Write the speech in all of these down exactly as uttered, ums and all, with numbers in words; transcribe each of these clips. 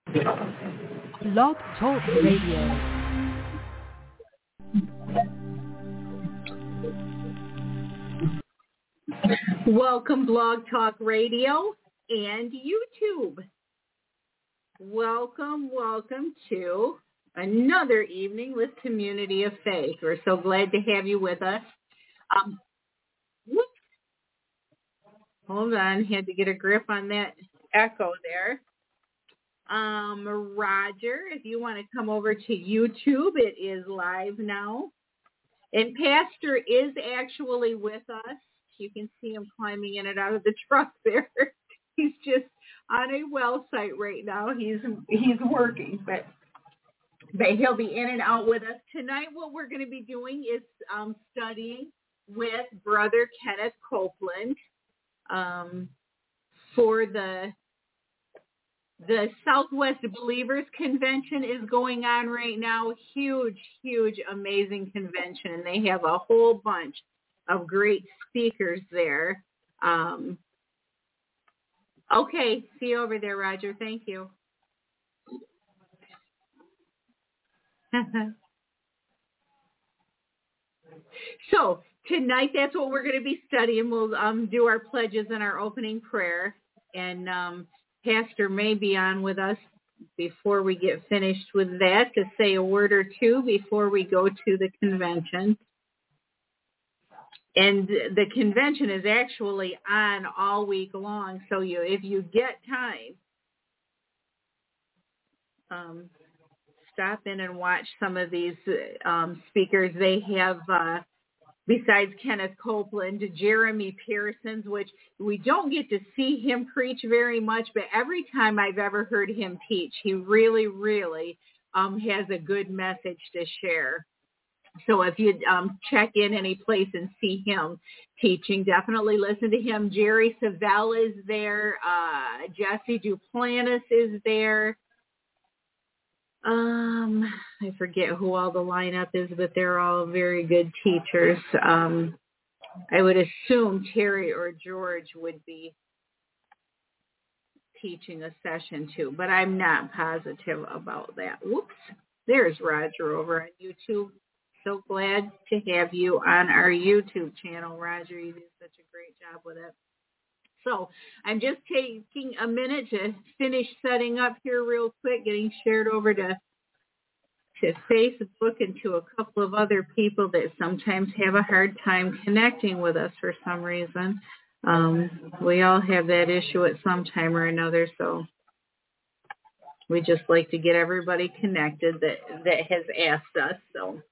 Blog Talk Radio. Welcome, Blog Talk Radio and YouTube. Welcome, welcome to another evening with Community of Faith. We're so glad to have you with us. Um, whoops. Hold on, had to get a grip on that echo there. Um, Roger, if you want to come over to YouTube, it is live now. And Pastor is actually with us. You can see him climbing in and out of the truck there. He's just on a well site right now. He's he's working, but but he'll be in and out with us tonight. What we're going to be doing is um, studying with Brother Kenneth Copeland um, for the the Southwest Believers Convention is going on right now. Huge, huge, amazing convention, and they have a whole bunch of great speakers there. Um, okay, see you over there, Roger. Thank you. So tonight, that's what we're going to be studying. We'll um, do our pledges and our opening prayer, and um, Pastor may be on with us before we get finished with that to say a word or two before we go to the convention. And the convention is actually on all week long, so you, if you get time, um, stop in and watch some of these um, speakers. They have, uh, besides Kenneth Copeland, Jeremy Pearsons, which we don't get to see him preach very much, but every time I've ever heard him teach, he really, really um, has a good message to share. So if you um, check in any place and see him teaching, definitely listen to him. Jerry Savelle is there. Uh, Jesse Duplantis is there. Um, I forget who all the lineup is, but they're all very good teachers. Um, I would assume Terry or George would be teaching a session too, but I'm not positive about that. Whoops. There's Roger over on YouTube. So glad to have you on our YouTube channel, Roger. You do such a great job with it. So I'm just taking a minute to finish setting up here real quick, getting shared over to to Facebook and to a couple of other people that sometimes have a hard time connecting with us for some reason. Um, we all have that issue at some time or another, so we just like to get everybody connected that, that has asked us. So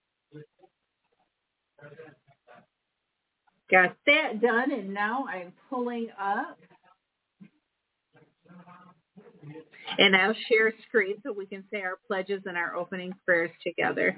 got that done, and now I'm pulling up, and I'll share screen so we can say our pledges and our opening prayers together.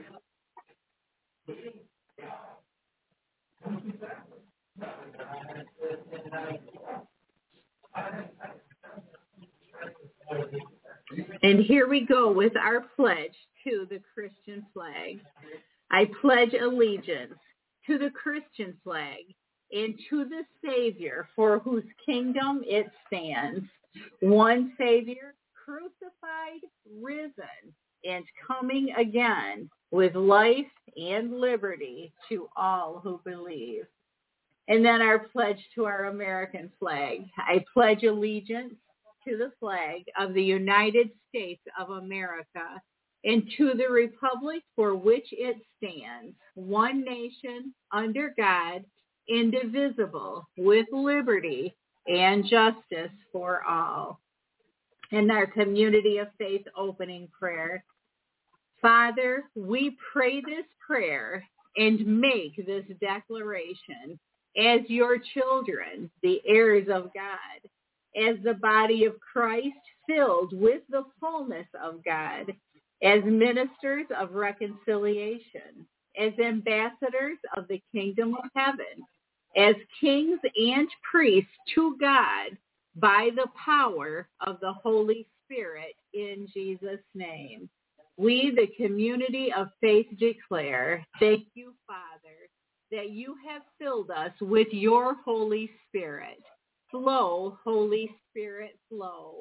And here we go with our pledge to the Christian flag. I pledge allegiance to the Christian flag and to the Savior for whose kingdom it stands, one Savior, crucified, risen, and coming again with life and liberty to all who believe. And then our pledge to our American flag. I pledge allegiance to the flag of the United States of America and to the republic for which it stands, one nation, under God, indivisible, with liberty and justice for all. And our Community of Faith opening prayer. Father, we pray this prayer and make this declaration as your children, the heirs of God, as the body of Christ filled with the fullness of God, as ministers of reconciliation, as ambassadors of the kingdom of heaven, as kings and priests to God by the power of the Holy Spirit in Jesus' name. We, the Community of Faith, declare, thank you, Father, that you have filled us with your Holy Spirit. Flow, Holy Spirit, flow.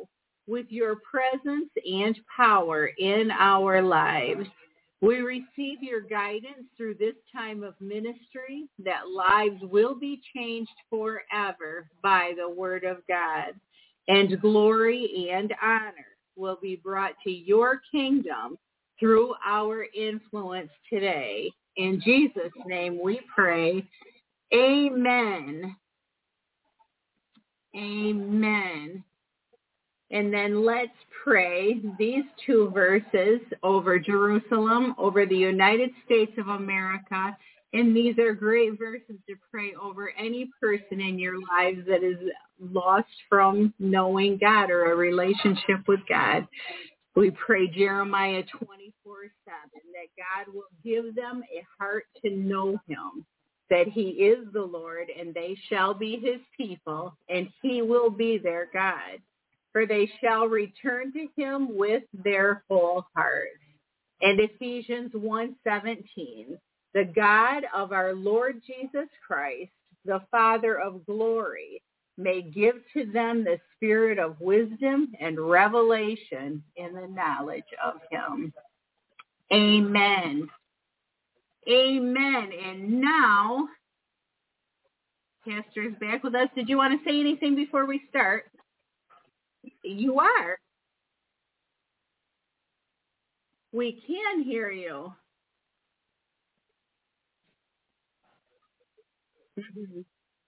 with your presence and power in our lives. We receive your guidance through this time of ministry, that lives will be changed forever by the word of God, and glory and honor will be brought to your kingdom through our influence today. In Jesus' name we pray. Amen. Amen. And then let's pray these two verses over Jerusalem, over the United States of America. And these are great verses to pray over any person in your lives that is lost from knowing God or a relationship with God. We pray Jeremiah twenty-four seven, that God will give them a heart to know him, that he is the Lord, and they shall be his people, and he will be their God. For they shall return to him with their whole heart. And Ephesians one seventeen, the God of our Lord Jesus Christ, the Father of glory, may give to them the spirit of wisdom and revelation in the knowledge of him. Amen. Amen. And now, Pastor's back with us. Did you want to say anything before we start? You are. We can hear you. Mm-hmm.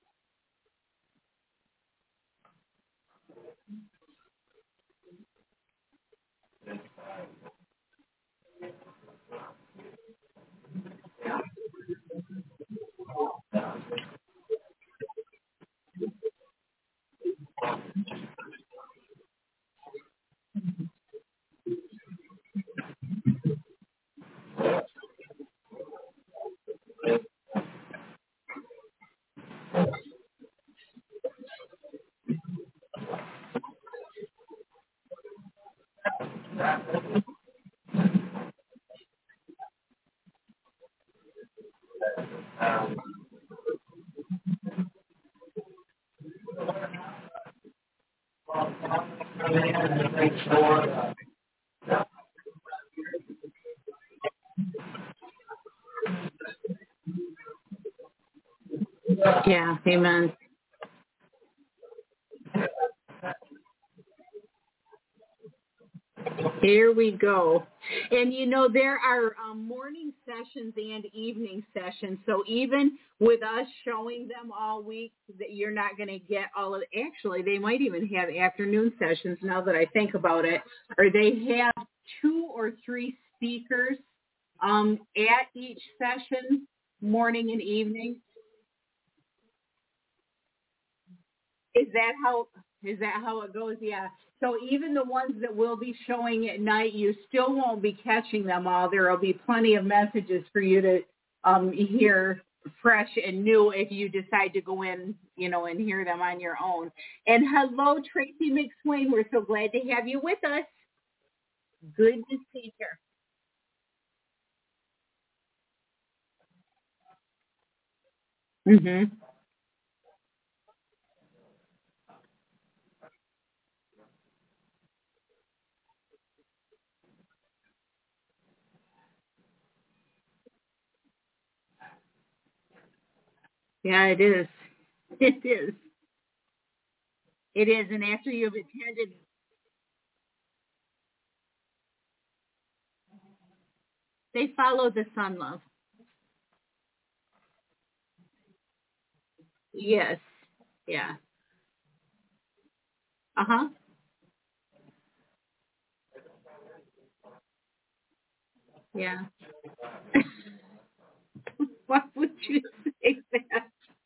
Yeah, amen. Here we go. And, you know, there are um, morning sessions and evening sessions. So even with us showing them all week, that you're not going to get all of it. Actually, they might even have afternoon sessions now that I think about it. Or they have two or three speakers um, at each session, morning and evening. Is that how is that how it goes? Yeah. So even the ones that will be showing at night, you still won't be catching them all. There will be plenty of messages for you to um, hear fresh and new if you decide to go in, you know, and hear them on your own. And hello, Tracy McSwain. We're so glad to have you with us. Good to see you. Mhm. Yeah, it is. It is. It is. And after you've attended, they follow the sun, love. Yes. Yeah. Uh huh. Yeah. Why would you say that?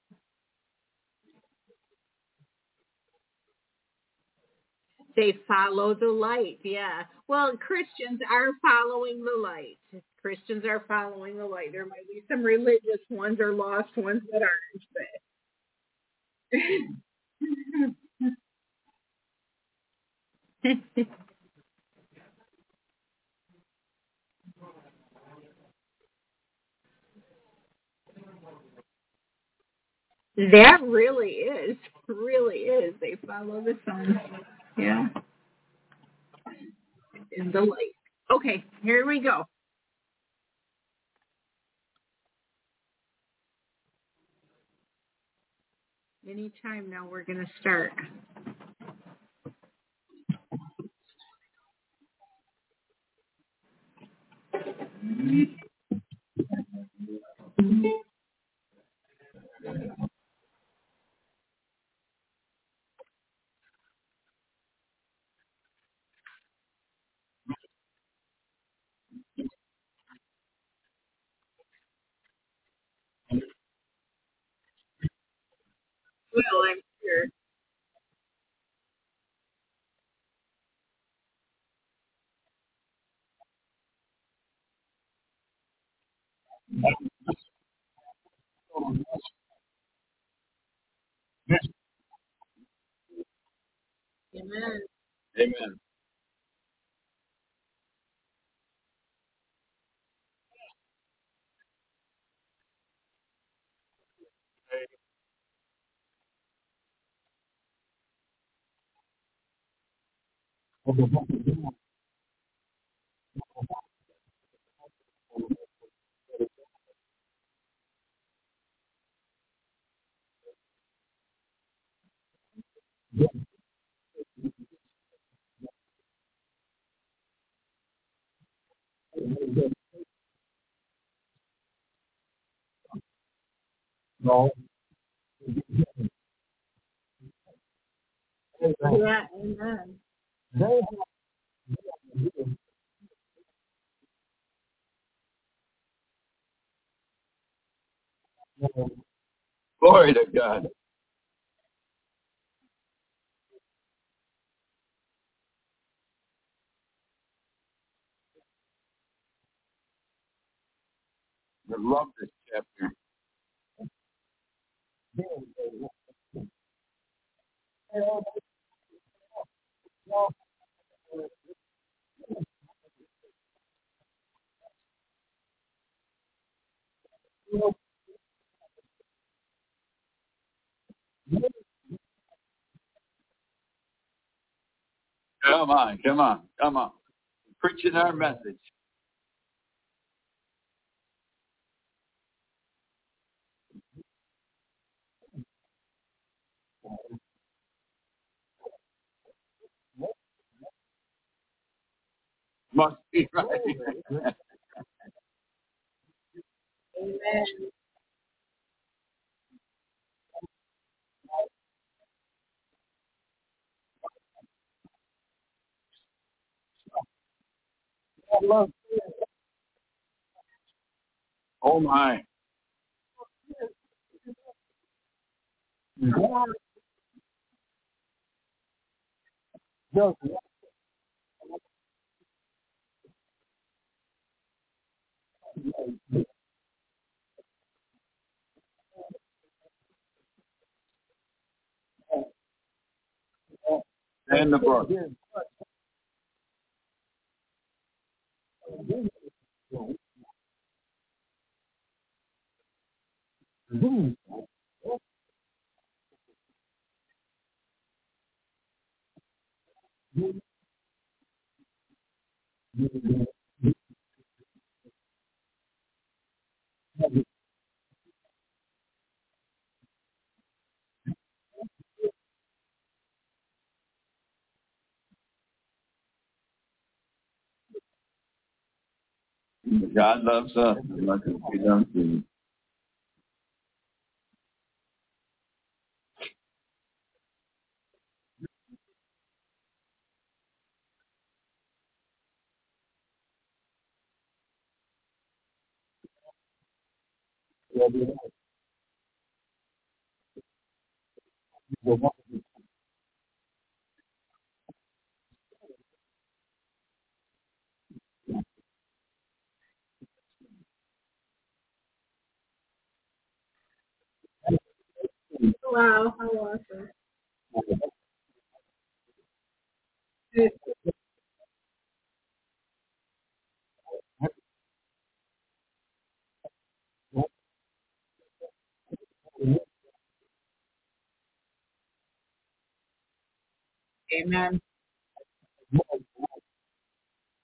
They follow the light. Yeah. Well, Christians are following the light. Christians are following the light. There might be some religious ones or lost ones that aren't. That really is. Really is. They follow the sun. Yeah. in the light. Okay, here we go. Anytime now we're going to start. Well, I'm sure. Amen. Amen. No. Yeah, amen. Glory to God. I love this chapter. Come on, come on, come on. Preaching our message. Must be right. Amen. Oh my. And the book. God loves us. Let it be done to you. Wow, how awesome. Amen.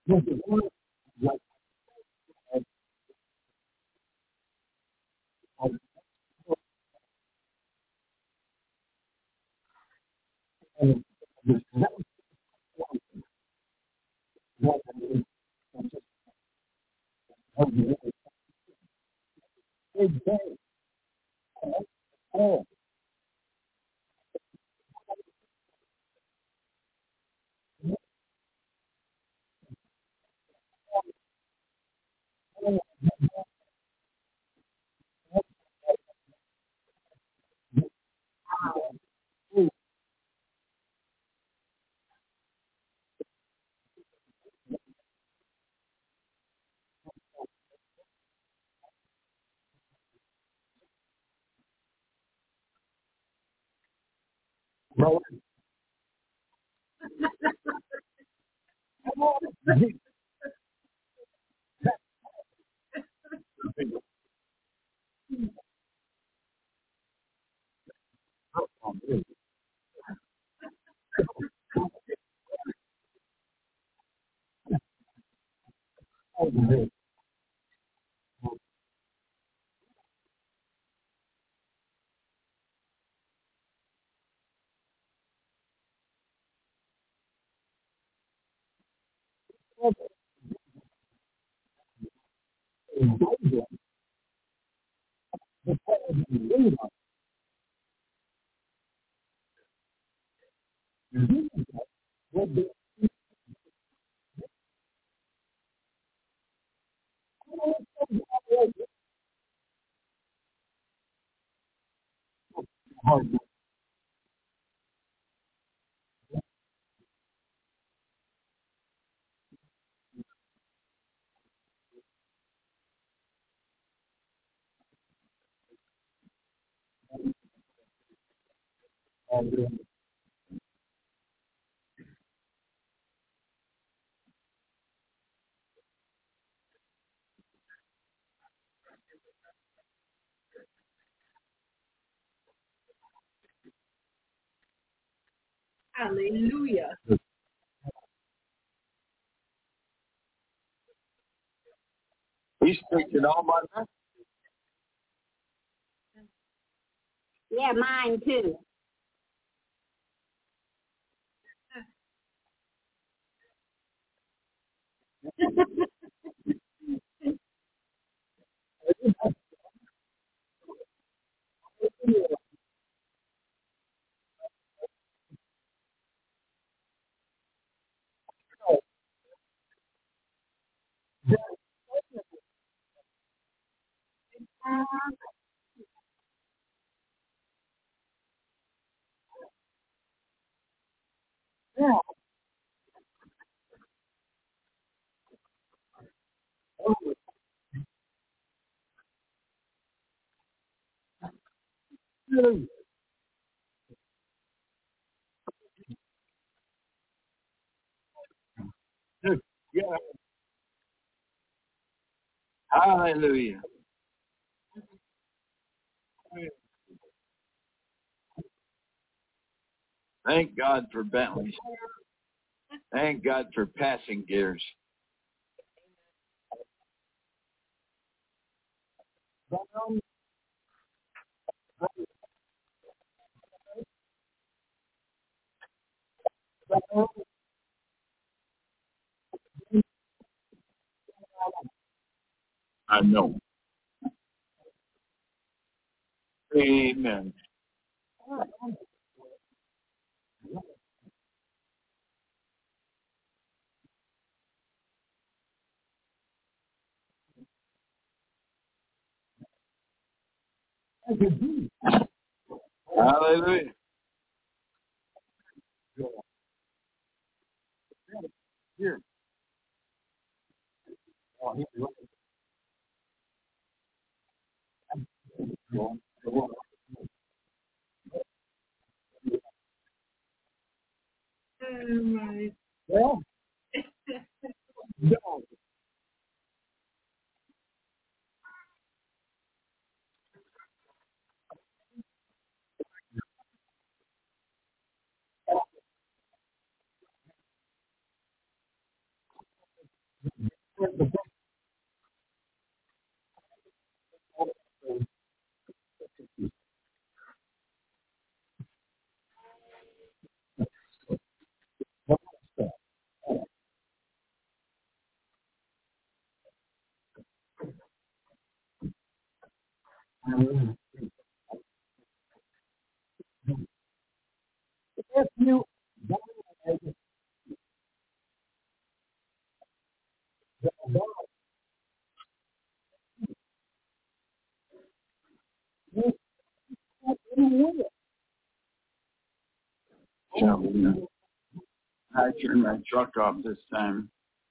Hallelujah. He's preaching all by that. Yeah, mine too. Yeah. Hallelujah. Thank God for Bentleys. Thank God for passing gears. I know. Amen. Hallelujah. Here. Well, no. So, I turned my truck off this time.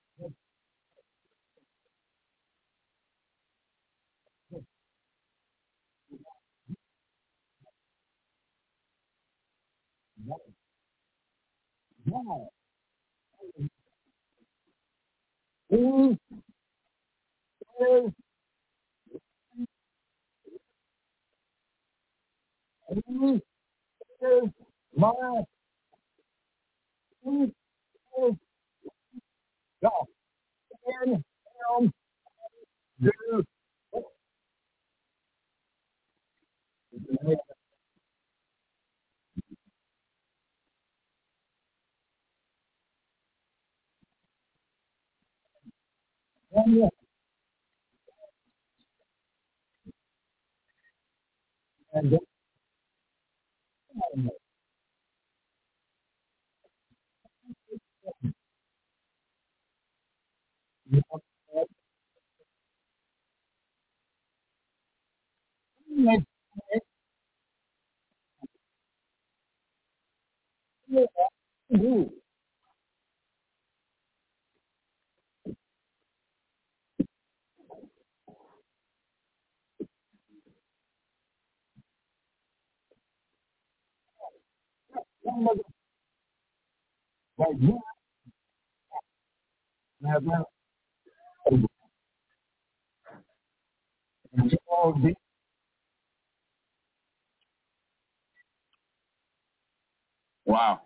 Wow.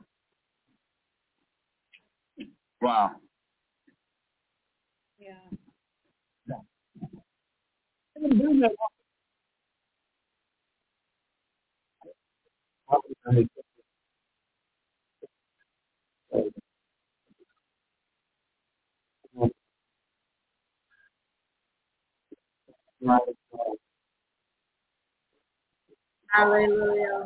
Wow. Yeah. Hallelujah.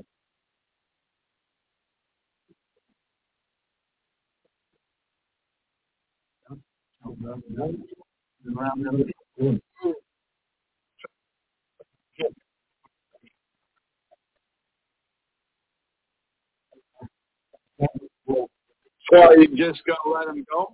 So you just gonna let him go?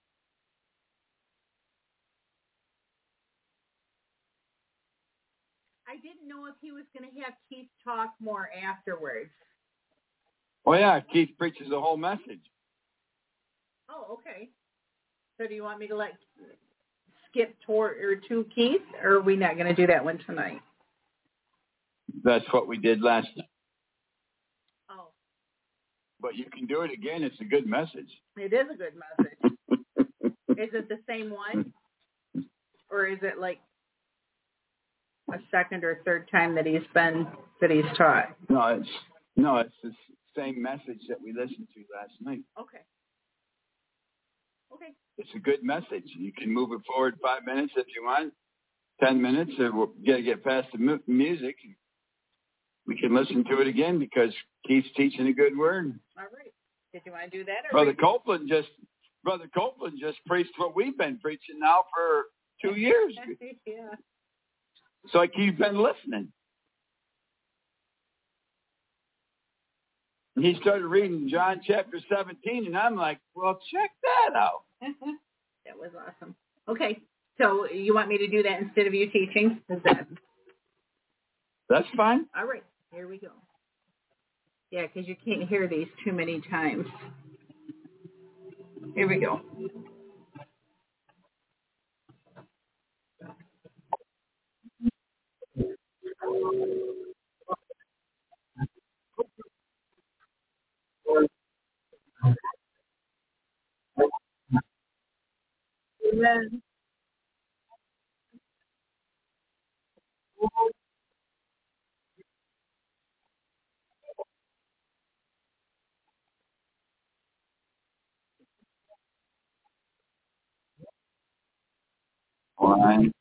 I didn't know if he was going to have Keith talk more afterwards. Oh yeah, Keith preaches the whole message. Oh, okay. So do you want me to let skip toward or to Keith, or are we not going to do that one tonight? That's what we did last night. Oh, But you can do it again. It's a good message. it is a good message. Is it the same one, or is it like a second or third time that he's been that he's taught? No, it's no, it's the same message that we listened to last night. Okay. Okay. It's a good message. You can move it forward five minutes if you want, ten minutes, or we're gonna get past the mu- music. We can listen to it again because Keith's teaching a good word. All right. Did you want to do that? Or Brother we... Copeland just Brother Copeland just preached what we've been preaching now for two years. Yeah. So like you've been listening. And he started reading John chapter seventeen, and I'm like, well, check that out. That was awesome. Okay. So you want me to do that instead of you teaching? Is that... That's fine. All right. Here we go. Yeah, because you can't hear these too many times. Here we go. Amen. One.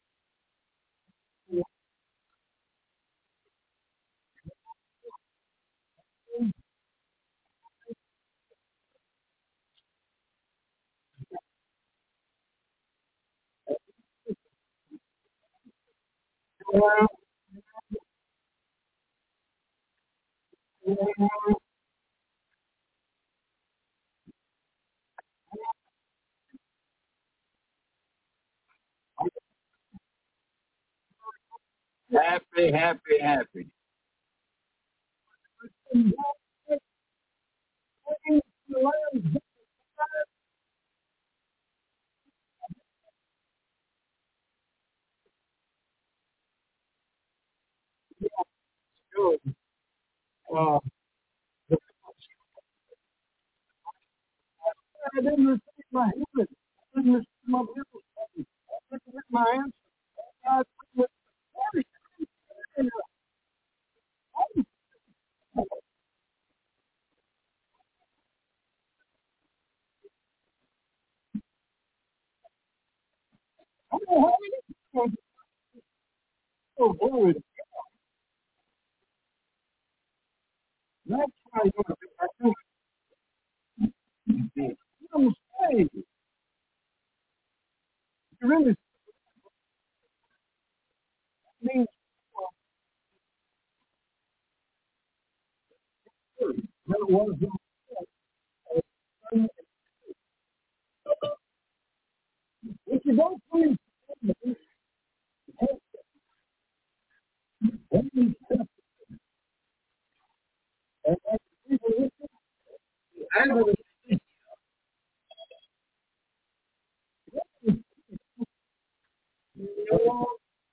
Happy, happy, happy. Uh, I didn't receive my healing. I didn't receive my miracle. I didn't get my answer. God, I don't have anything. Oh, glory to God. That's how you're going to be. I'm saved. You really mean that it was. If you don't believe, I would have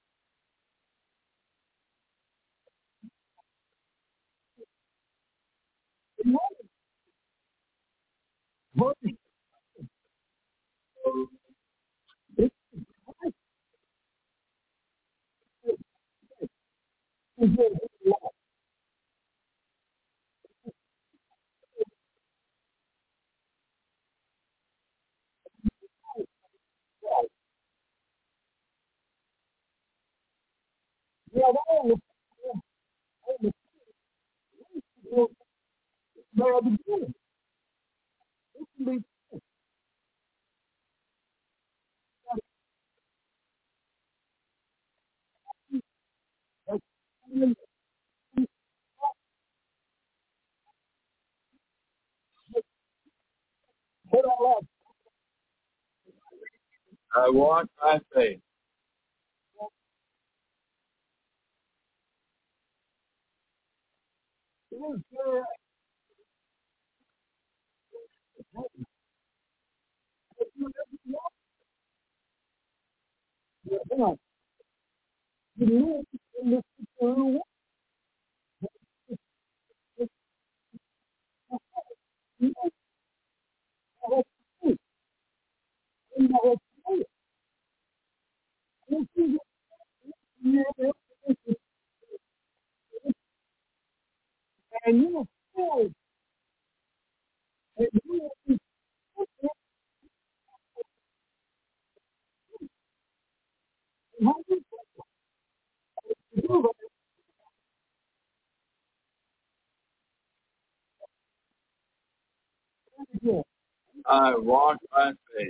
yeah, all the people there at the beginning. It can be put all up. I walk by faith. It is there. You know, you live in this world. You know what to do. You know what to do. This is you know, and you know, still, and you know, you have to do it. I walk by faith.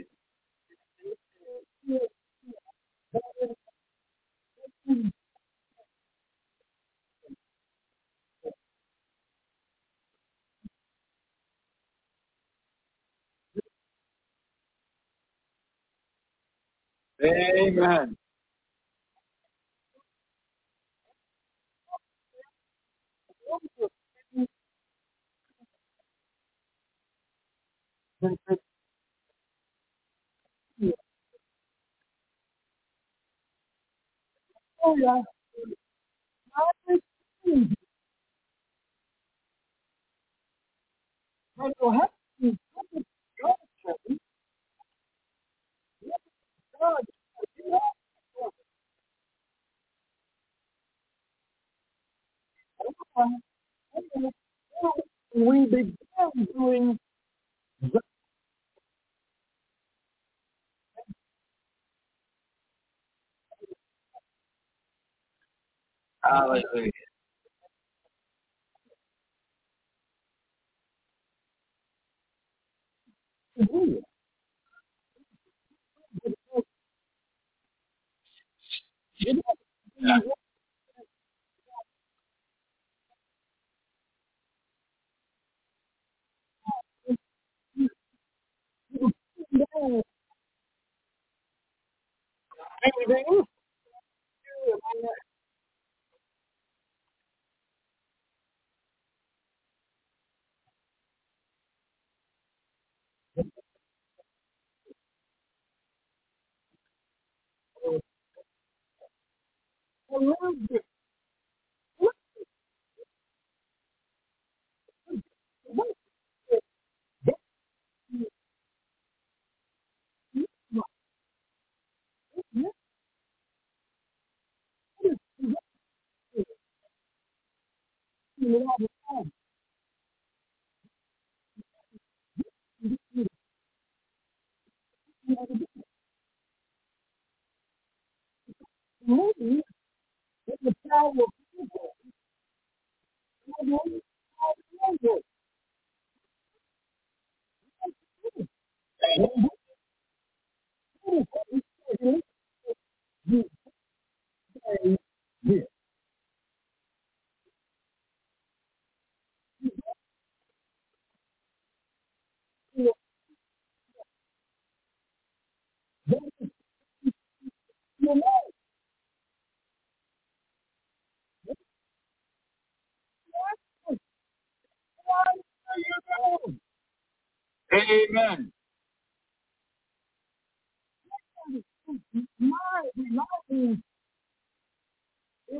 Amen. Oh, yeah. I think I will have to God, we begin doing the Hallelujah. will, Yeah. anything a little bit. Maybe it's the power of people. Maybe Amen. my reliance is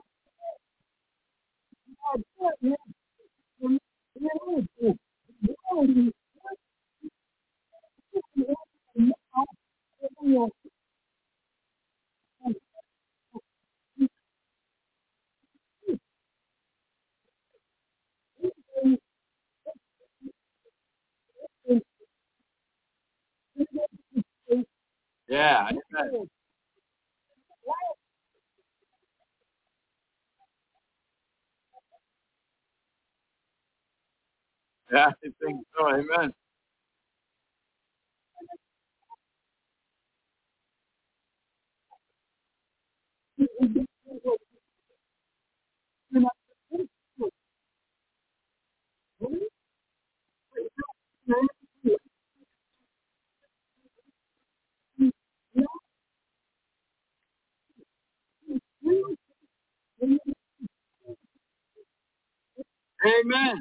our goodness and reality. Reality now will Yeah. Amen. Yeah, I think so. Amen. Amen.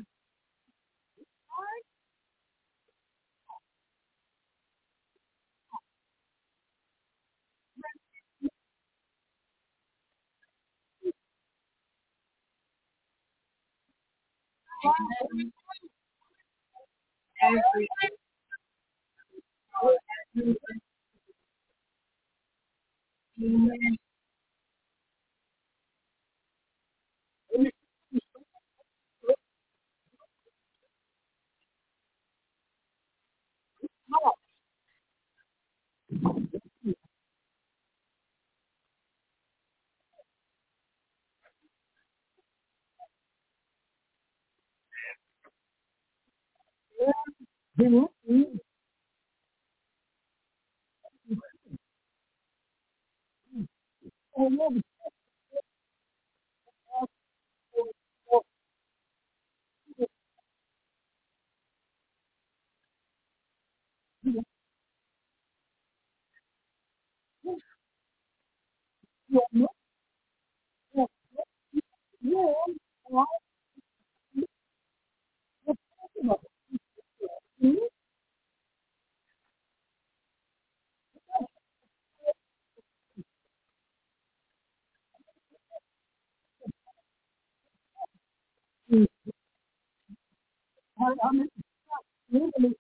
believe and never I mean, really,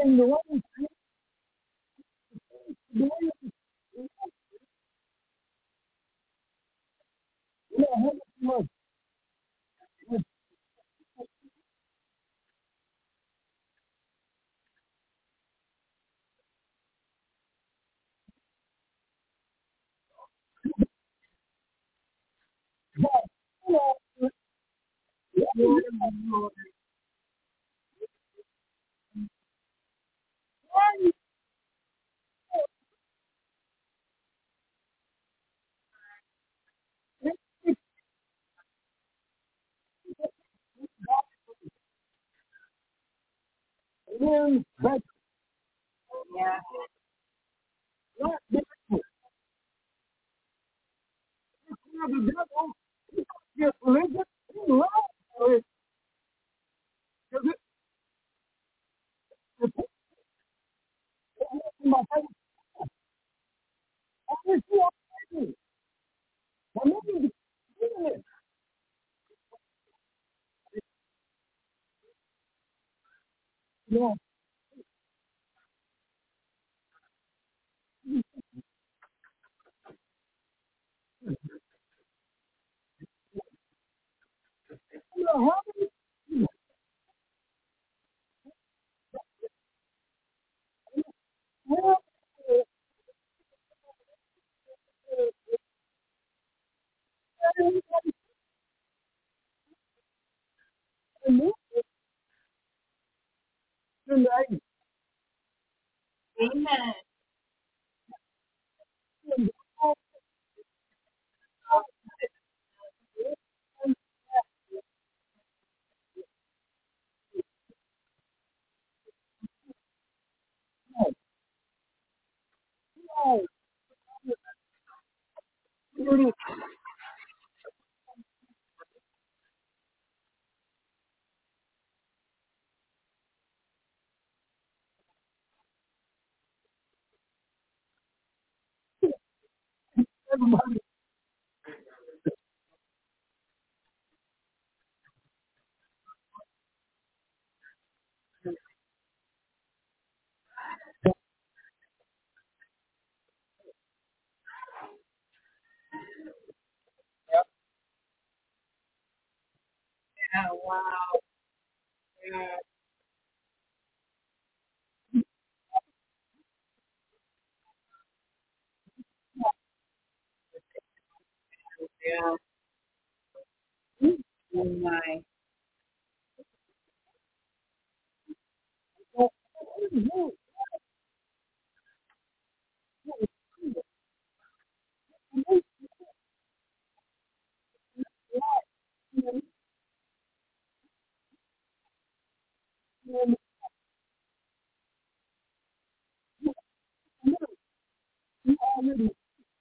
the one yeah, how much money? Then that's not difficult. Now the devil gets religion, he loves religion. Because it, it's my favorite. I wish you all knew. Now maybe the feeling is, you know, you know, how many well, everybody can move in the eighties. Amen. And all all thirty, everybody, Oh, wow. Yeah. Yeah. Oh, my. already,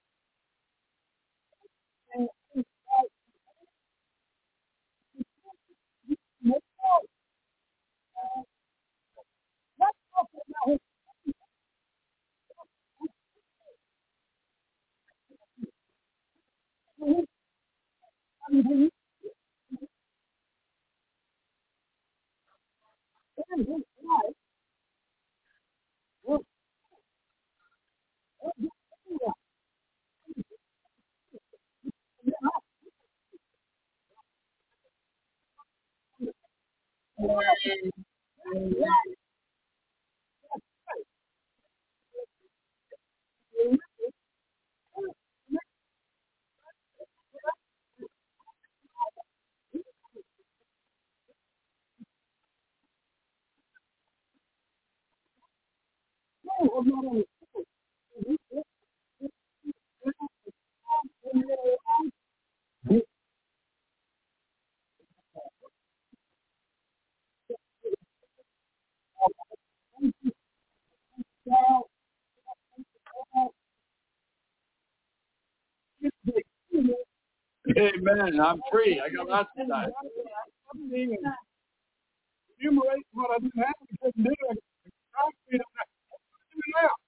Amen. I'm free. I got lots of time. enumerate what I didn't have and couldn't do it. I feel like do it now.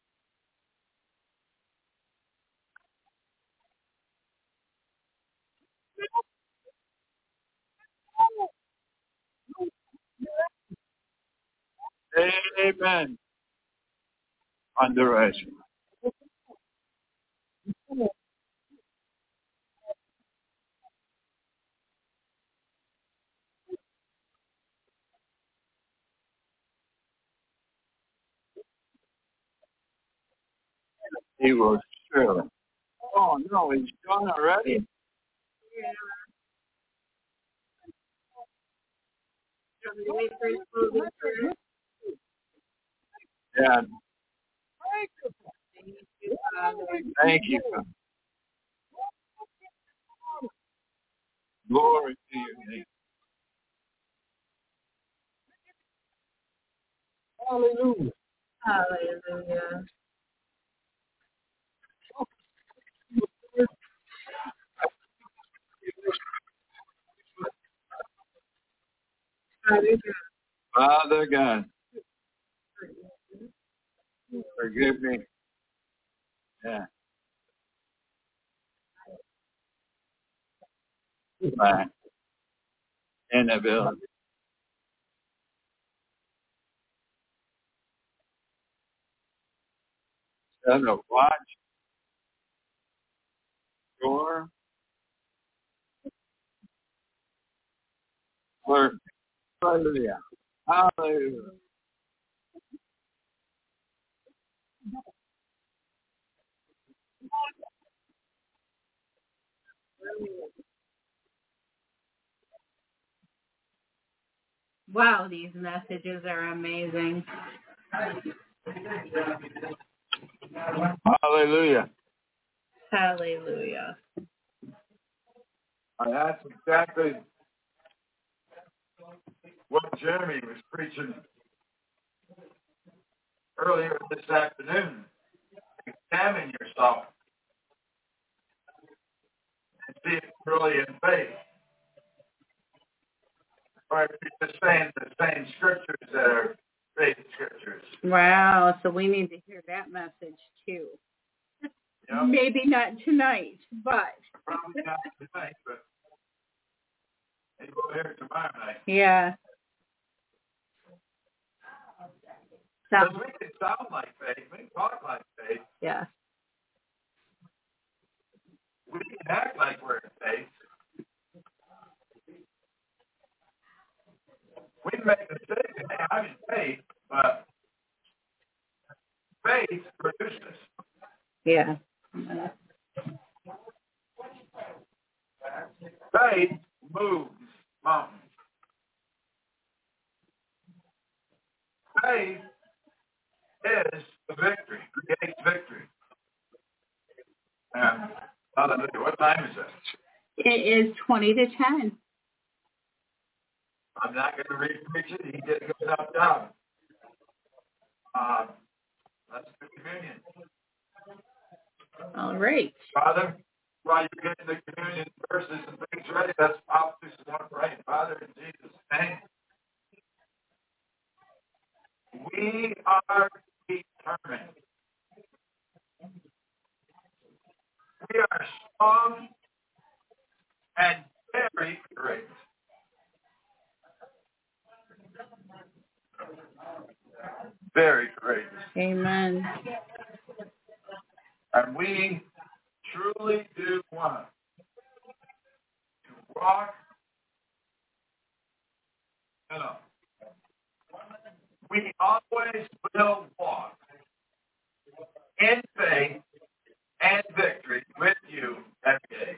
Amen. Underestimate. He was surely. Oh no, he's gone already. Yeah. Thank you. Father. Glory to your name. Hallelujah. Hallelujah. Father God, forgive me. Yeah. My inability. Set a watch door. Word. Hallelujah. Hallelujah. Wow, these messages are amazing. Hallelujah. Hallelujah. And that's exactly what Jeremy was preaching earlier this afternoon. Examine yourself and see if it's really in faith. Or if you're just saying the same scriptures that are faith scriptures. Wow, so we need to hear that message too. Yep. Maybe not tonight, but Probably not tonight, but maybe we'll hear it tomorrow night. yeah. Because So, we can sound like faith, we can talk like faith, yeah. we can act like we're in faith. We can make a mistake and say, I'm in faith, but faith produces. Yeah. Faith moves mountains. Faith is the victory, creates victory. And hallelujah. What time is it? It is twenty to ten. I'm not going to read preach it. He did a good enough job. Um, let's do communion. All right. Father, while you're getting the communion verses and things ready, let's pop through some more praying. Father, in Jesus' name, we are determined. We are strong and very courageous. Very courageous. Amen. And we truly do want to walk. No, no. We always will walk in faith and victory with you every day.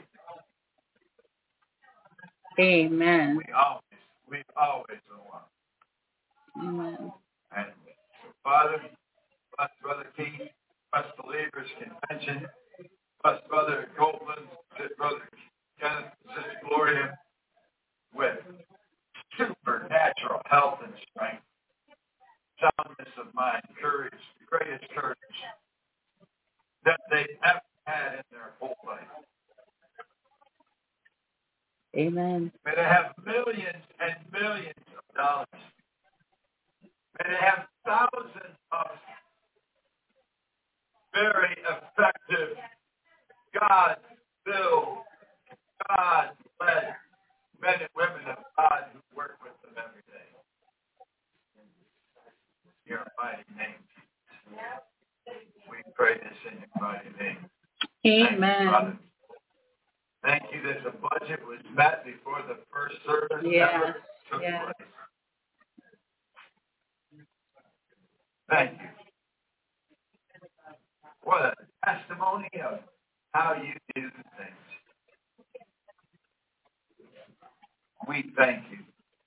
Amen. We always, we always will walk. Amen. And Father, bless Brother Keith, bless Believers Convention, bless Brother Copeland, Brother Kenneth, Sister Gloria, with supernatural health and strength, soundness of mind, courage, the greatest courage that they've ever had in their whole life. Amen. May they have millions and millions of dollars. May they have thousands of very effective, God-filled, God-led men and women of God who work with them every day. In your mighty name, Jesus. Pray this in your mighty name. Amen. Thank you, Thank you that the budget was met before the first service Yes. ever took Yes. place. Thank you. What a testimony of how you do things. We thank you.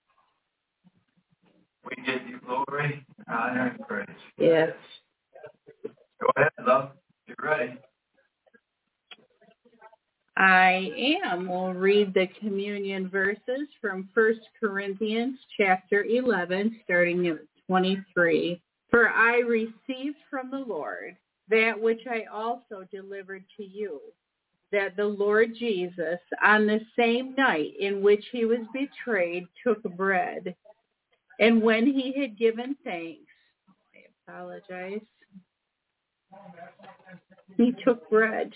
We give you glory, honor, and praise. Yes. Go ahead, love. You're ready. I am. We'll read the communion verses from First Corinthians chapter eleven, starting at twenty-three. For I received from the Lord that which I also delivered to you, that the Lord Jesus, on the same night in which he was betrayed, took bread. And when he had given thanks, I apologize, he took bread.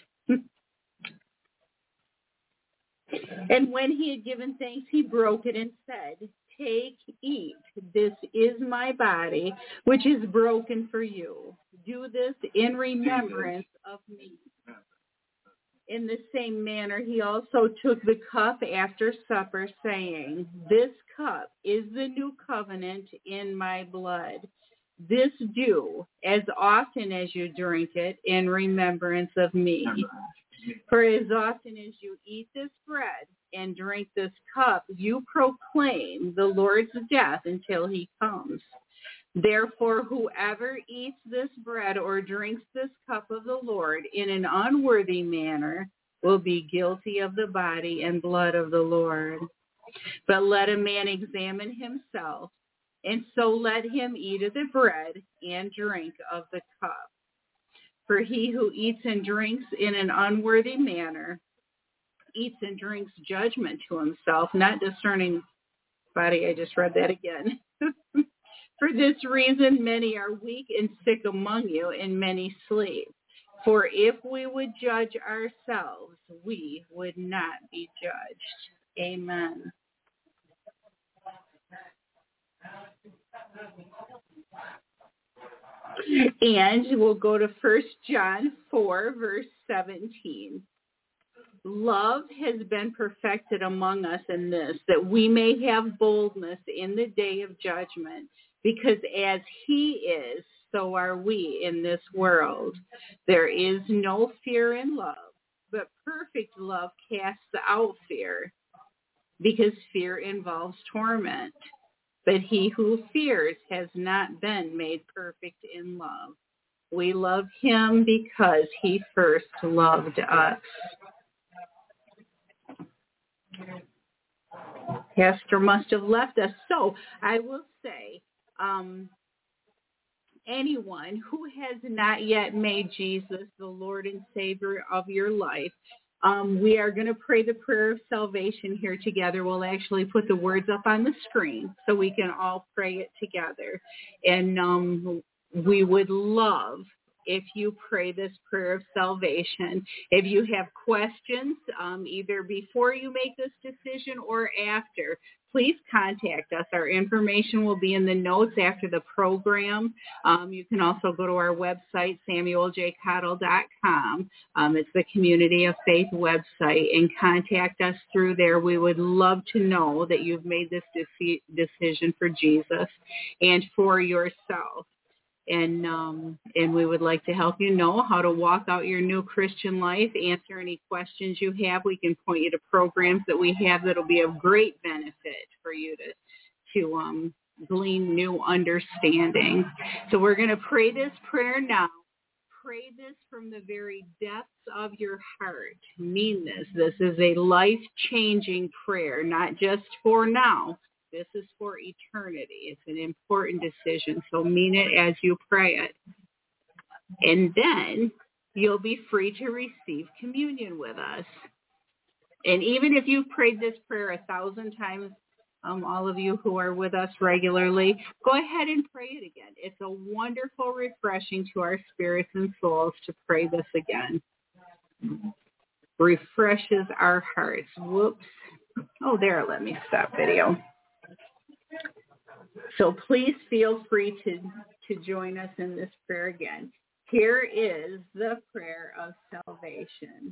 And when he had given thanks, he broke it and said, take, eat. This is my body, which is broken for you. Do this in remembrance of me. In the same manner, he also took the cup after supper, saying, this cup is the new covenant in my blood. This do as often as you drink it in remembrance of me. For as often as you eat this bread and drink this cup, you proclaim the Lord's death until he comes. Therefore, whoever eats this bread or drinks this cup of the Lord in an unworthy manner will be guilty of the body and blood of the Lord. But let a man examine himself, and so let him eat of the bread and drink of the cup. For he who eats and drinks in an unworthy manner eats and drinks judgment to himself, not discerning body. I just read that again. For this reason, many are weak and sick among you, and many sleep. For if we would judge ourselves, we would not be judged. Amen. And we'll go to First John four, verse seventeen. Love has been perfected among us in this, that we may have boldness in the day of judgment, because as he is, so are we in this world. There is no fear in love, but perfect love casts out fear, because fear involves torment. But he who fears has not been made perfect in love. We love him because he first loved us. Pastor must have left us. So I will say, um, anyone who has not yet made Jesus the Lord and Savior of your life, um, we are going to pray the prayer of salvation here together. We'll actually put the words up on the screen so we can all pray it together. And um, we would love if you pray this prayer of salvation. If you have questions, um, either before you make this decision or after, please contact us. Our information will be in the notes after the program. Um, you can also go to our website, samuel j cottle dot com. Um, it's the Community of Faith website, and contact us through there. We would love to know that you've made this de- decision for Jesus and for yourself. And um, and we would like to help you know how to walk out your new Christian life, answer any questions you have. We can point you to programs that we have that will be of great benefit for you to, to um, glean new understanding. So we're going to pray this prayer now. Pray this from the very depths of your heart. Mean this. This is a life-changing prayer, not just for now. This is for eternity. It's an important decision, so mean it as you pray it. And then you'll be free to receive communion with us. And even if you've prayed this prayer a thousand times, um, all of you who are with us regularly, go ahead and pray it again. It's a wonderful refreshing to our spirits and souls to pray this again. Refreshes our hearts. Whoops. Oh, there, let me stop video. So please feel free to, to join us in this prayer again. Here is the prayer of salvation.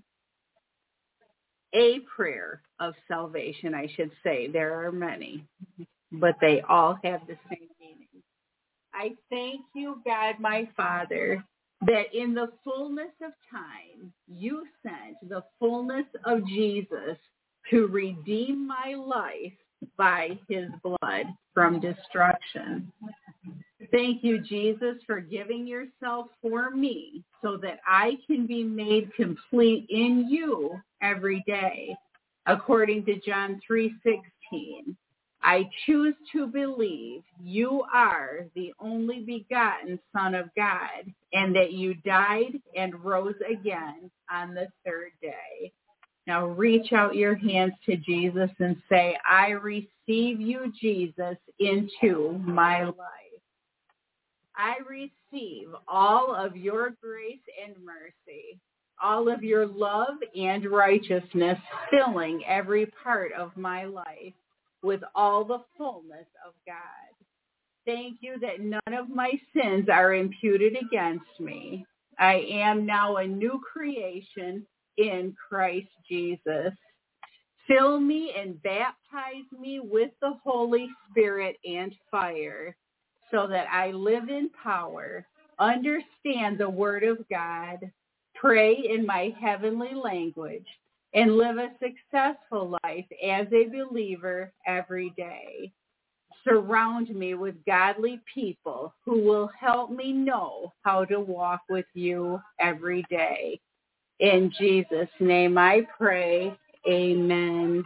A prayer of salvation, I should say. There are many, but they all have the same meaning. I thank you, God, my Father, that in the fullness of time, you sent the fullness of Jesus to redeem my life by his blood from destruction. Thank you, Jesus, for giving yourself for me so that I can be made complete in you every day. According to John three sixteen, I choose to believe you are the only begotten Son of God and that you died and rose again on the third day. Now reach out your hands to Jesus and say, I receive you, Jesus, into my life. I receive all of your grace and mercy, all of your love and righteousness filling every part of my life with all the fullness of God. Thank you that none of my sins are imputed against me. I am now a new creation in Christ Jesus. Fill me and baptize me with the Holy Spirit and fire, so that I live in power, understand the Word of God, pray in my heavenly language, and live a successful life as a believer every day. Surround me with godly people who will help me know how to walk with you every day. In Jesus' name I pray. Amen.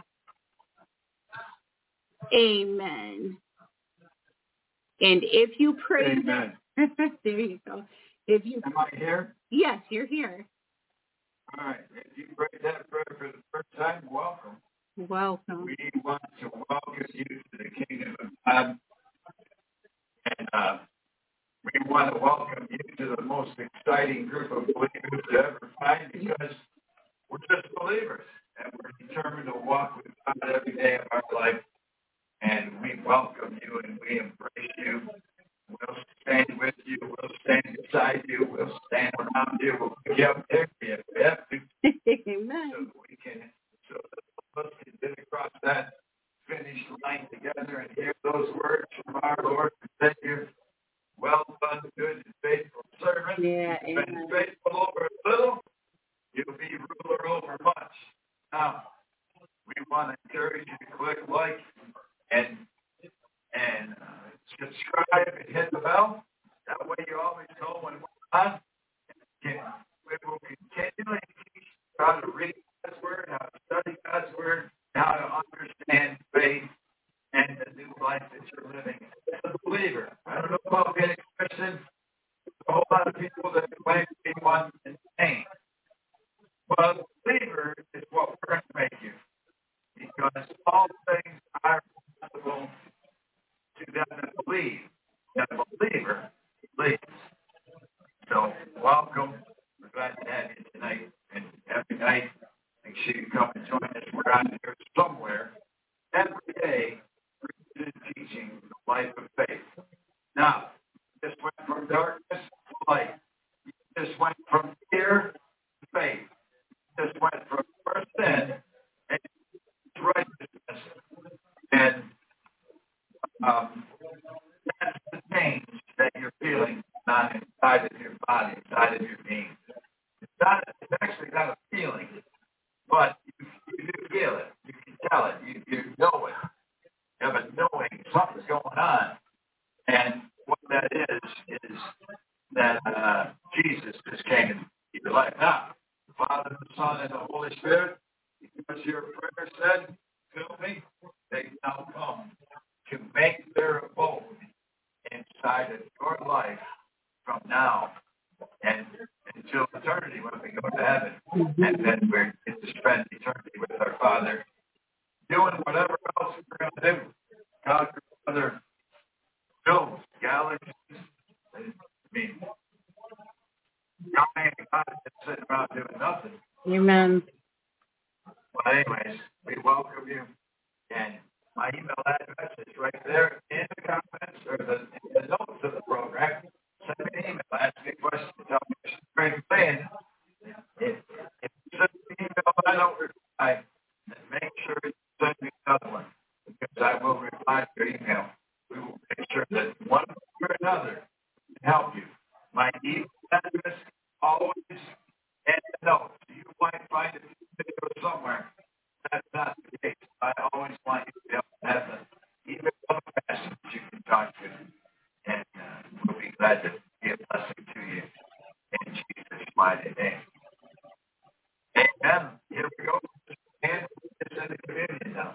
Amen. And if you pray Amen. that, there you go. If you, Am I here? yes, you're here. All right. If you prayed that prayer for the first time, welcome. Welcome. We want to welcome you to the kingdom of God. And uh, we want to welcome you to the most exciting group of believers to ever find, because we're just believers. And we're determined to walk with God every day of our life. And we welcome you and we embrace you. We'll stand with you. We'll stand beside you. We'll stand around you. We'll pick you up there if we have to. Amen. So that we can, so that all of us can get across that finish line together and hear those words from our Lord and Savior. Well done, good and faithful servant. Yeah, You've been amen. faithful over a little, you'll be ruler over much. Now, we want to encourage you to click like and and uh, subscribe and hit the bell. That way you always know when we're on. And we will continually teach you how to read God's Word, how to study God's Word, how to understand faith and the new life that you're living as a believer. I don't know about being a Christian. There's a whole lot of people that claim to be one and the same. Well, a believer is what we're going to make you, because all things are possible to them that believe. And a believer believes. So, welcome. We're glad to have you tonight and every night. Make sure you come and join us. We're out here somewhere every day preaching and teaching the life of faith. Now, you just went from darkness to light. You just went from fear to faith. You just went from first sin and righteousness. And um, that's the change that you're feeling not inside of your body, inside of your being. It's not. It's actually not a feeling, but you, you do feel it. You can tell it. You, you know it. You have a knowing something's going on, and what that is is that uh, Jesus just came into your life. Now, the Father, the Son, and the Holy Spirit, because your prayer said, "Fill me," they now come to make their abode inside of your life from now and until eternity when we go to heaven. And then we're going to spend eternity with our Father doing whatever else we're going to do. Conquer other films, galaxies. I mean, God ain't God that's sitting around doing nothing. Amen. Well, anyways, we welcome you. And my email address is right there in the comments or the, in the notes of the program. Send me an email. Ask me a question. Tell me a No, you might find a video somewhere. That's not the case. I always want you to be able to have a, even one person that you can talk to. And uh, we'll be glad to be a blessing to you in Jesus' mighty name. Amen. Here we go. And it's in the communion now.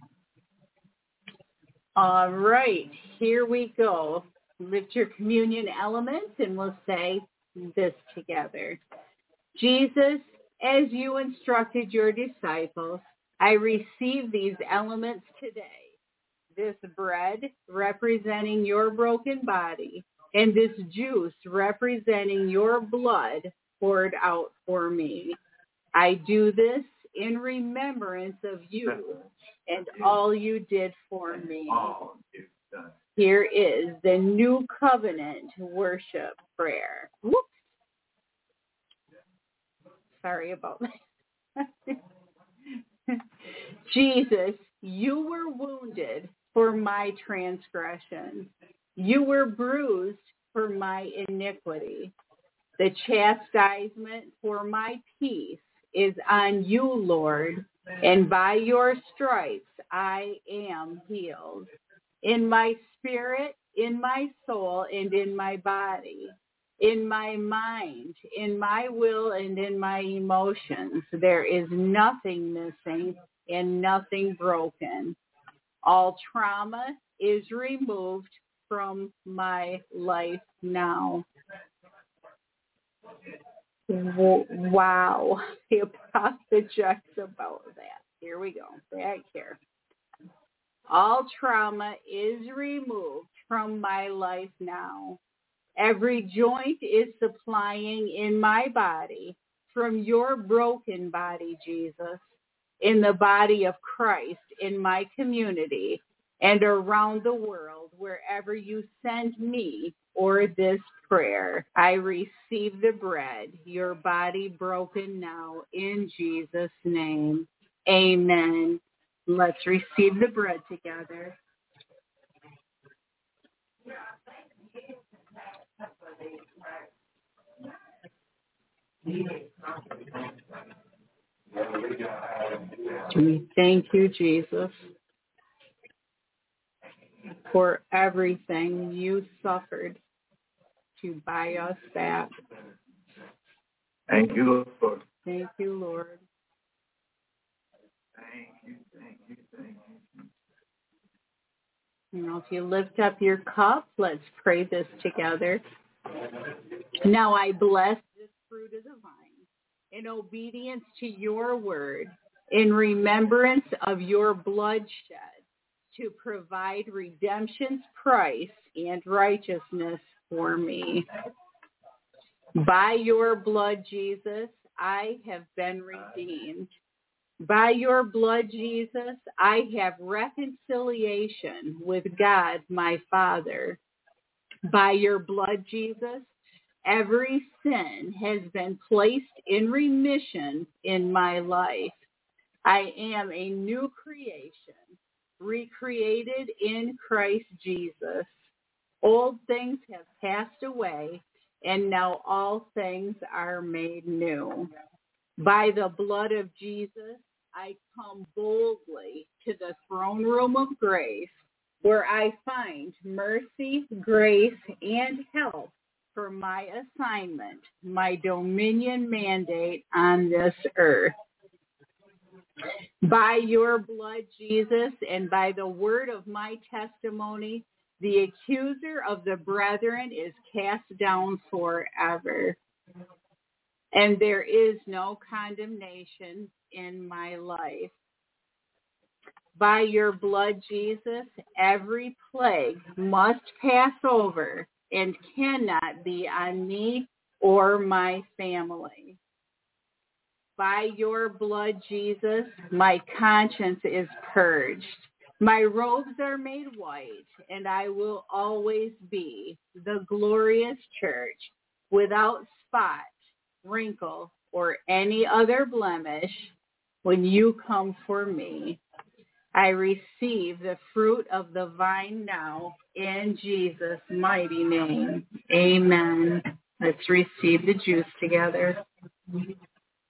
All right, here we go. Lift your communion elements and we'll say this together. Jesus, as you instructed your disciples, I receive these elements today. This bread representing your broken body and this juice representing your blood poured out for me. I do this in remembrance of you and all you did for me. Here is the new covenant worship prayer. Whoops. Sorry about that. Jesus, you were wounded for my transgression. You were bruised for my iniquity. The chastisement for my peace is on you, Lord, and by your stripes I am healed. In my spirit, in my soul, and in my body, in my mind, in my will, and in my emotions, there is nothing missing and nothing broken. All trauma is removed from my life now. Wow. He apologizes about that. Here we go. Back here. All trauma is removed from my life now. Every joint is supplying in my body from your broken body, Jesus, in the body of Christ, in my community, and around the world, wherever you send me or this prayer. I receive the bread, your body broken now, in Jesus' name. Amen. Let's receive the bread together. We thank you, Jesus, for everything you suffered to buy us back. Thank you, Lord. Thank you, Lord. Thank you, thank you, thank you. You know, if you lift up your cup, let's pray this together. Now I bless this fruit of the vine in obedience to your word, in remembrance of your blood shed to provide redemption's price and righteousness for me. By your blood, Jesus, I have been redeemed. By your blood, Jesus, I have reconciliation with God, my Father. By your blood, Jesus, every sin has been placed in remission in my life. I am a new creation, recreated in Christ Jesus. Old things have passed away, and now all things are made new. By the blood of Jesus, I come boldly to the throne room of grace, where I find mercy, grace, and help for my assignment, my dominion mandate on this earth. By your blood, Jesus, and by the word of my testimony, the accuser of the brethren is cast down forever. And there is no condemnation in my life. By your blood, Jesus, every plague must pass over and cannot be on me or my family. By your blood, Jesus, my conscience is purged. My robes are made white, and I will always be the glorious church without spot, wrinkle, or any other blemish when you come for me. I receive the fruit of the vine now in Jesus' mighty name. Amen. Let's receive the juice together.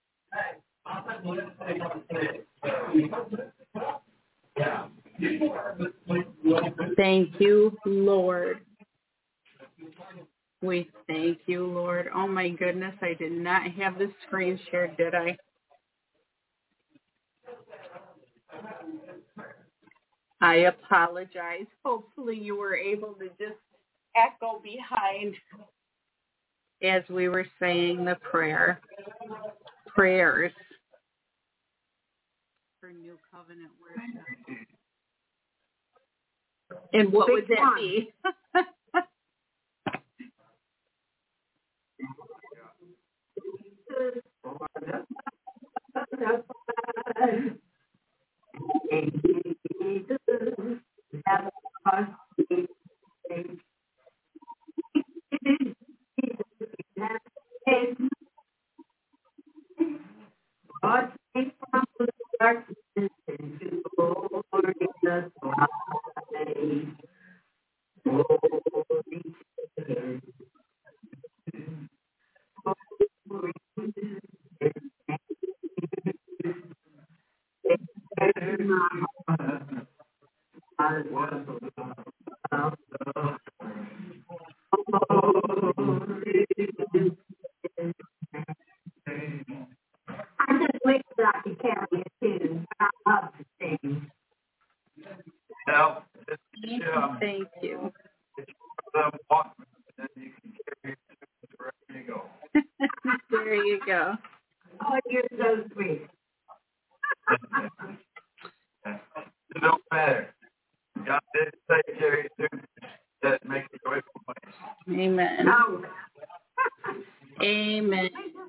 Thank you, Lord. We thank you, Lord. Oh my goodness, I did not have the screen shared, did I? I apologize. Hopefully you were able to just echo behind as we were saying the prayer. Prayers for New Covenant worship. And what would that be? Thank you. There you go. Oh, you're so sweet. It don't matter. God did say carry through that make a joyful place. Amen. No. Amen.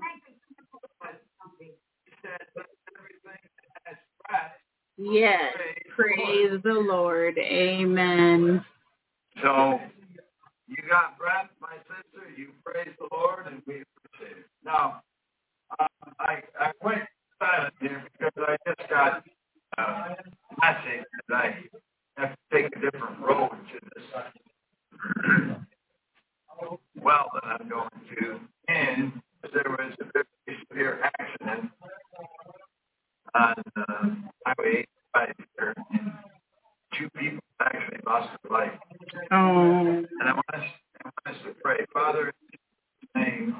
Yes. Praise the Lord. Amen. So you got breath, my sister. You praise the Lord, and we appreciate it. Now, uh, I I went silent here because I just got uh, a message that I have to take a different road to this well that I'm going to, and there was a very severe accident on uh, Highway eighty-five here, and two people actually lost their life. Oh. And I want us, I want us to pray. Father, in Jesus' name,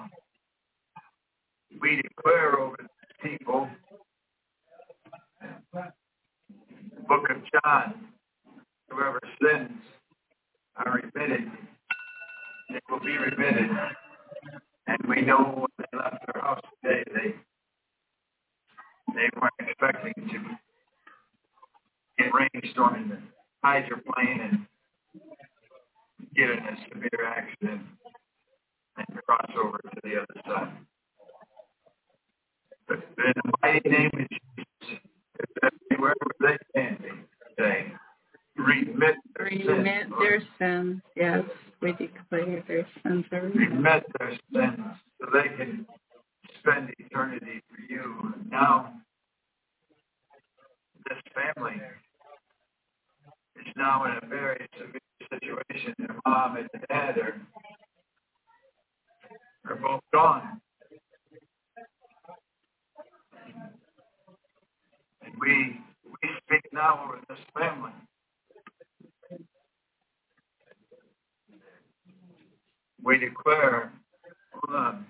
we declare over the people, the book of John, whoever sins are remitted, they will be remitted. And we know when they left their house today, they they weren't expecting to get rainstorm in the hydroplane and get in a severe accident and cross over to the other side. But in the mighty name of Jesus, everywhere they can be today, remit their Remit sins. their sins. Yes, we declare their sins are remitted. Remit their sins so they can spend eternity for you. And now, this family is now in a very severe situation. Their mom and dad are, are both gone. And we we speak now over this family. We declare, hold on,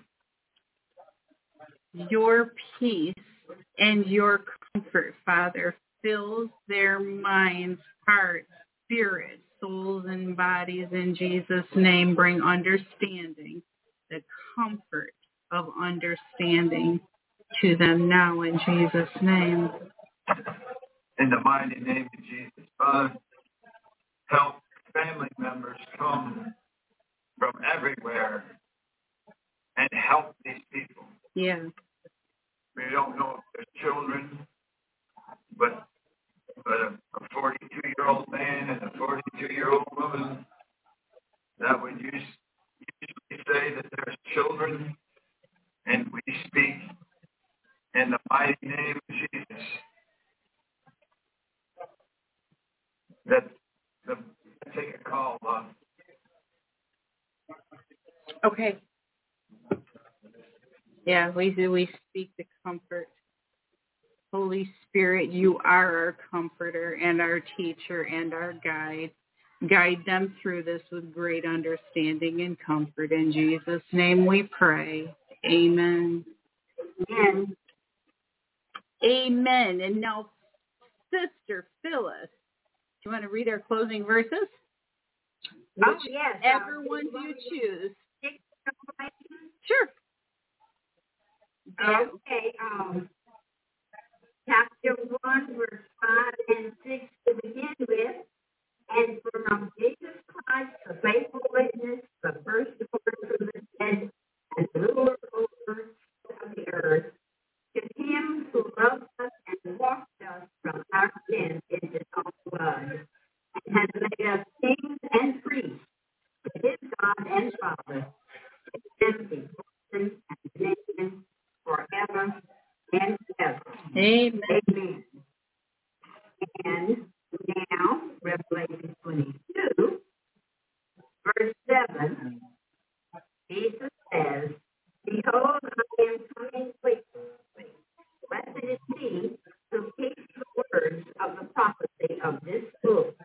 your peace and your comfort, Father, fills their minds, hearts, spirits, souls, and bodies in Jesus' name. Bring understanding, the comfort of understanding to them now in Jesus' name. in the mighty name of Jesus. Father, help family members come from everywhere and help these people. Yeah. We don't know if they're children, but but a, a forty-two-year-old man and a forty-two-year-old woman that would use, usually say that there's children, and we speak in the mighty name of Jesus that the take a call on. Okay. Yeah, we do. We speak the comfort. Holy Spirit, you are our comforter and our teacher and our guide. Guide them through this with great understanding and comfort. In Jesus' name we pray. Amen. Amen. Amen. And now, Sister Phyllis, do you want to read our closing verses? Oh, yes. Whichever one you choose. Six, Sure. Okay. Um, chapter one, verse five and six to begin with. And from Jesus Christ, the faithful witness, the firstborn from the dead, and ruler over the earth, to him who loved us and washed us from our sins in his own blood, and has made us kings and priests to his God and Father, and be blessing and dominion forever and ever. Amen. Amen. And now, Revelation twenty-two, verse seven, Jesus says, Behold, I am coming quickly. Blessed is he who keeps the words of the prophecy of this book.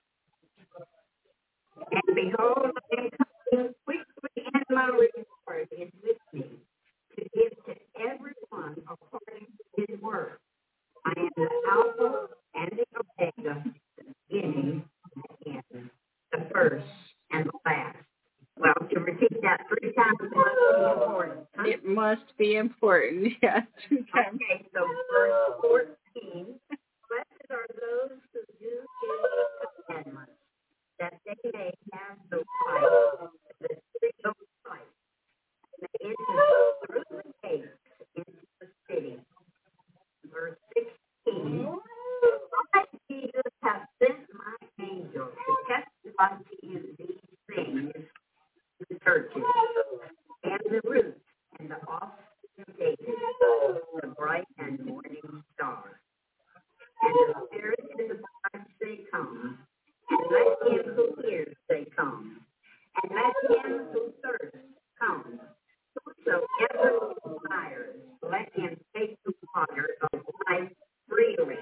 And behold, I am coming quickly, and my reward is with me, to give to everyone according to his work. I am the Alpha and the Omega, the beginning and the end, the first and the last. Well, to repeat that three times must be important. Huh? It must be important. Yeah, two times. Okay, so verse fourteen. Blessed are those who do his commandments, that they may have the right to the tree of life, and may enter through the gates into the city. Verse sixteen. I, Jesus, have sent my angel to testify to you these things, the churches, and the roots, and the offspring of David, the bright and morning star. And the Spirit and the bride say, Come, and let him who hears say, Come, and let him who thirsts come. Whosoever desires, let him take the water of life freely.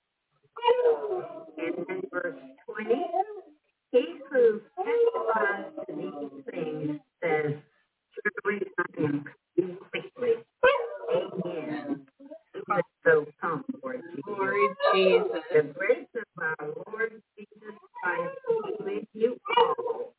And then verse twenty, he who testifies to these things says, Surely I am coming quickly. Amen. Even so come, Lord Jesus. Lord Jesus. The grace of our Lord Jesus Christ be with you all.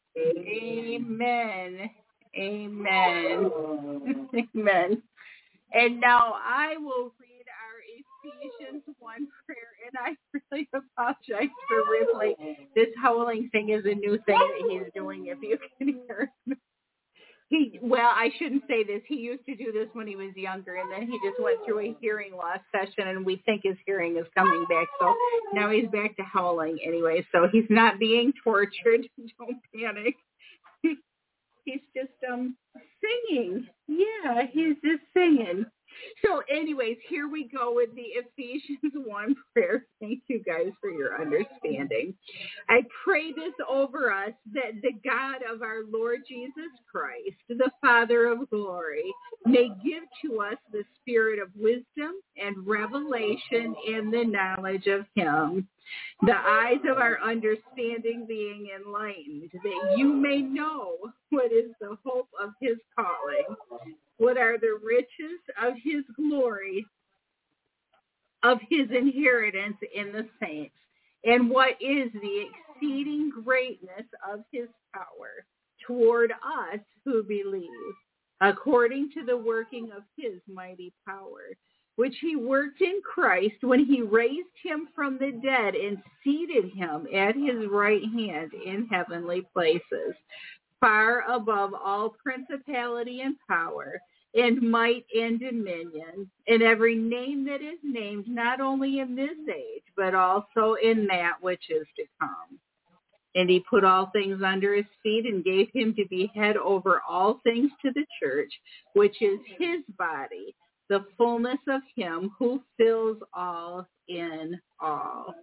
Amen. Amen. Amen. Amen. And now I will read our Ephesians one prayer, and I really apologize for Ripley. This howling thing is a new thing that he's doing, if you can hear him. He, well, I shouldn't say this. He used to do this when he was younger, and then he just went through a hearing loss session, and we think his hearing is coming back. So now he's back to howling anyway. So he's not being tortured. Don't panic. He's just um singing. Yeah, he's just singing. So anyways, here we go with the Ephesians one prayer. Thank you guys for your understanding. I pray this over us, that the God of our Lord Jesus Christ, the Father of glory, may give to us the spirit of wisdom and revelation in the knowledge of him, the eyes of our understanding being enlightened, that you may know what is the hope of his calling, what are the riches of his glory, of his inheritance in the saints, and what is the exceeding greatness of his power toward us who believe, according to the working of his mighty power, which he worked in Christ when he raised him from the dead and seated him at his right hand in heavenly places, far above all principality and power, and might and dominion, and every name that is named, not only in this age, but also in that which is to come. And he put all things under his feet and gave him to be head over all things to the church, which is his body, the fullness of him who fills all in all.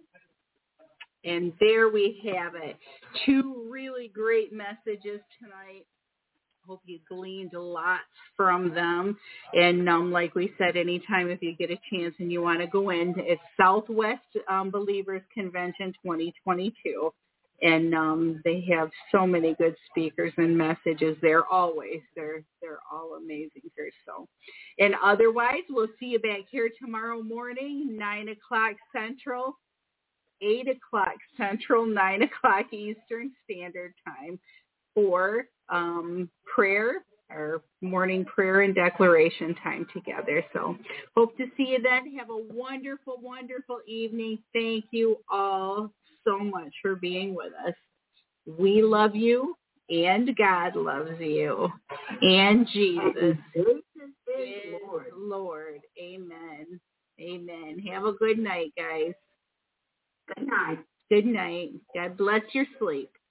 And there we have it. Two really great messages tonight. Hope you gleaned a lot from them. And um, like we said, anytime if you get a chance and you want to go in, it's Southwest um, Believers Convention twenty twenty-two. And um, they have so many good speakers and messages there always. They're they're all amazing here. So, and otherwise, we'll see you back here tomorrow morning, nine o'clock Central, eight o'clock Central, nine o'clock Eastern Standard Time for um, prayer, our morning prayer and declaration time together. So hope to see you then. Have a wonderful, wonderful evening. Thank you all so much for being with us. We love you, and God loves you, and Jesus is Lord. Lord. Amen. Amen. Have a good night, guys. Good night. Good night. God bless your sleep.